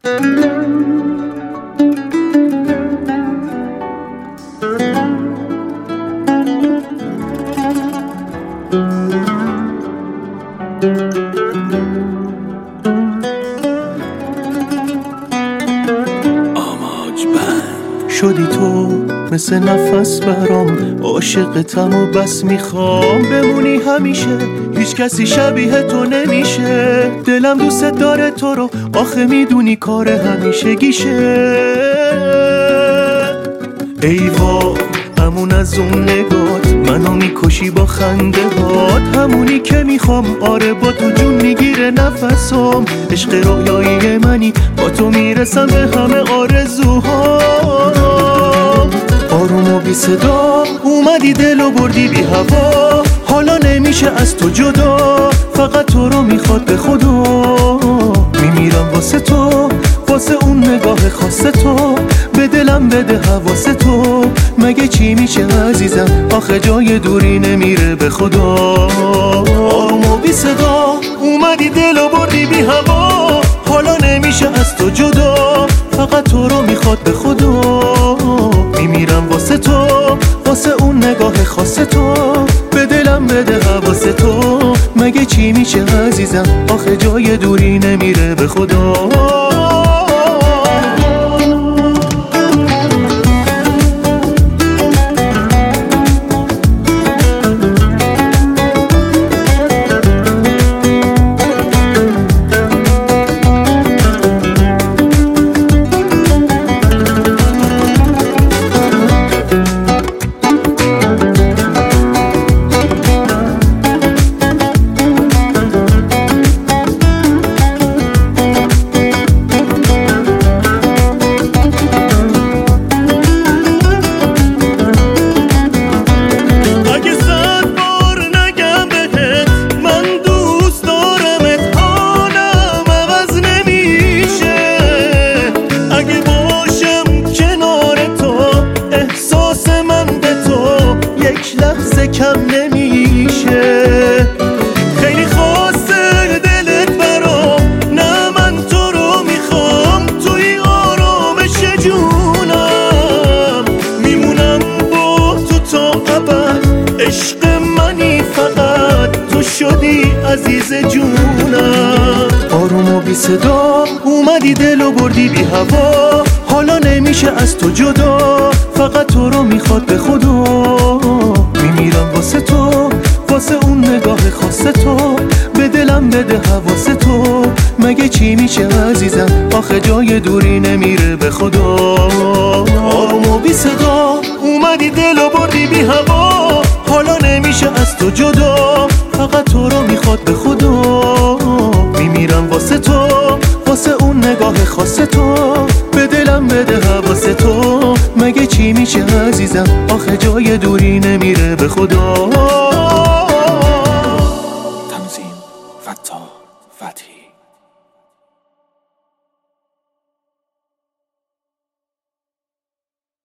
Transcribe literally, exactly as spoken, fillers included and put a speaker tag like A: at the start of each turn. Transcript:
A: شدی تو مثل نفس برام، عاشقتم و بس میخوام بمونی همیشه، هیچ کسی شبیه تو نمیشه. دلم دوست داره تو رو، آخه میدونی کار همیشه گیشه. ای وای همون از اون نگات منو میکشی با خنده هات، همونی که میخوام، آره با تو جون میگیره نفسم. عشق رویایی منی، با تو میرسم به همه آرزوهام. آروم و بی صدا اومدی دلو بردی بی هوا، حالا نمیشه از تو جدا، فقط تو رو میخواد به خدا. میمیرم واسه تو، واسه اون نگاه خاص تو، به دلم بده حواس تو. مگه چی میشه عزیزم، آخه جای دوری نمیره به خدا. آروم و بی صدا اومدی دلو بردی بی هوا، حالا نمیشه از تو جدا، فقط تو رو میخواد به خدا. میمیرم واسه تو، واسه اون نگاه خاص تو، به دلم بده حواس تو. مگه چی میشه عزیزم، آخه جای دوری نمیره به خدا. کم نمیشه، خیلی خاصه دلت برام، نه من تو رو میخوام، توی آرامش جونم، میمونم با تو تا ابد. عشق منی فقط تو شدی عزیز جونم. آروم و بی صدا اومدی دلو بردی بی هوا، حالا نمیشه از تو جدا، فقط تو رو میخواد به خدا. میمیرم واسه تو، واسه اون نگاه خاص تو، به دلم بده حواس تو. مگه چی میشه عزیزم، آخه جای دوری نمیره به خدا. آروم و بی صدا اومدی دلو بردی بی هوا، حالا نمیشه از تو جدا، فقط تو رو میخواد به خدا. میمیرم واسه تو، واسه اون نگاه خاص تو، به دلم بده حواس تو. مگه چی میشه عزیزم، آخه جای دوری نمیره به خدا.